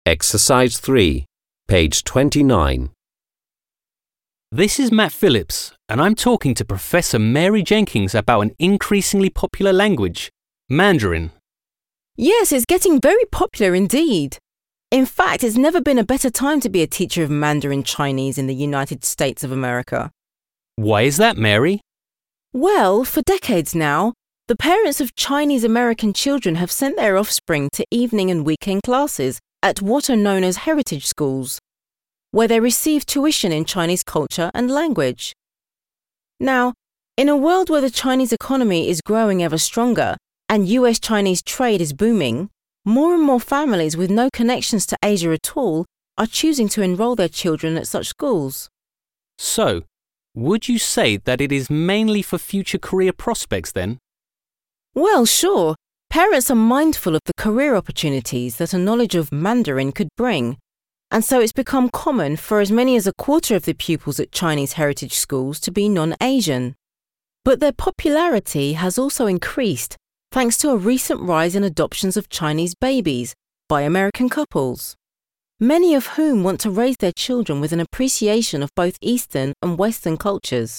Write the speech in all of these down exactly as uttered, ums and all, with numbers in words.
Exercise three, page twenty-nine. This is Matt Phillips, and I'm talking to Professor Mary Jenkins about an increasingly popular language, Mandarin. Yes, it's getting very popular indeed. In fact, it's never been a better time to be a teacher of Mandarin Chinese in the United States of America. Why is that, Mary? Well, for decades now, the parents of Chinese American children have sent their offspring to evening and weekend classes at what are known as heritage schools, where they receive tuition in Chinese culture and language. Now, in a world where the Chinese economy is growing ever stronger and U S-Chinese trade is booming, more and more families with no connections to Asia at all are choosing to enroll their children at such schools. So, would you say that it is mainly for future career prospects then? Well, sure. Parents are mindful of the career opportunities that a knowledge of Mandarin could bring, and so it's become common for as many as a quarter of the pupils at Chinese heritage schools to be non-Asian. But their popularity has also increased thanks to a recent rise in adoptions of Chinese babies by American couples, many of whom want to raise their children with an appreciation of both Eastern and Western cultures.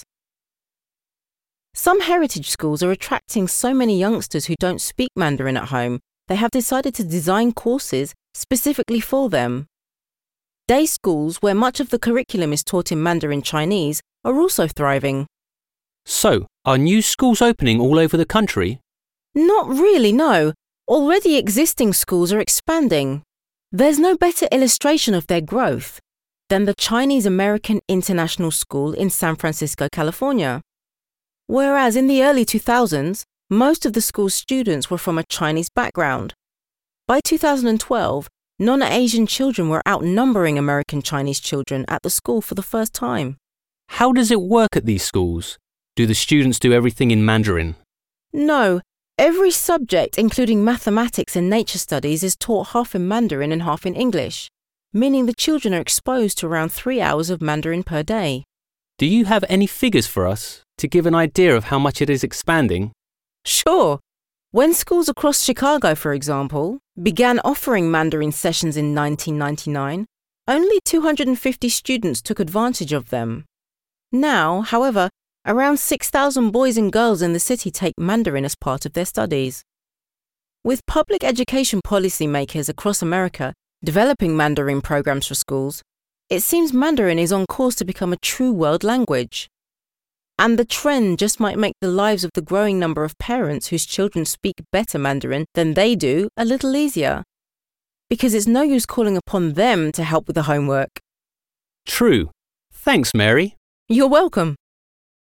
Some heritage schools are attracting so many youngsters who don't speak Mandarin at home, they have decided to design courses specifically for them. Day schools, where much of the curriculum is taught in Mandarin Chinese, are also thriving. So, are new schools opening all over the country? Not really, no. Already existing schools are expanding. There's no better illustration of their growth than the Chinese American International School in San Francisco, California. Whereas in the early two thousands, most of the school's students were from a Chinese background. By two thousand twelve, non-Asian children were outnumbering American Chinese children at the school for the first time. How does it work at these schools? Do the students do everything in Mandarin? No, every subject, including mathematics and nature studies, is taught half in Mandarin and half in English, meaning the children are exposed to around three hours of Mandarin per day. Do you have any figures for us to give an idea of how much it is expanding? Sure. When schools across Chicago, for example, began offering Mandarin sessions in nineteen ninety-nine, only two hundred fifty students took advantage of them. Now, however, around six thousand boys and girls in the city take Mandarin as part of their studies. With public education policymakers across America developing Mandarin programs for schools, it seems Mandarin is on course to become a true world language. And the trend just might make the lives of the growing number of parents whose children speak better Mandarin than they do a little easier. Because it's no use calling upon them to help with the homework. True. Thanks, Mary. You're welcome.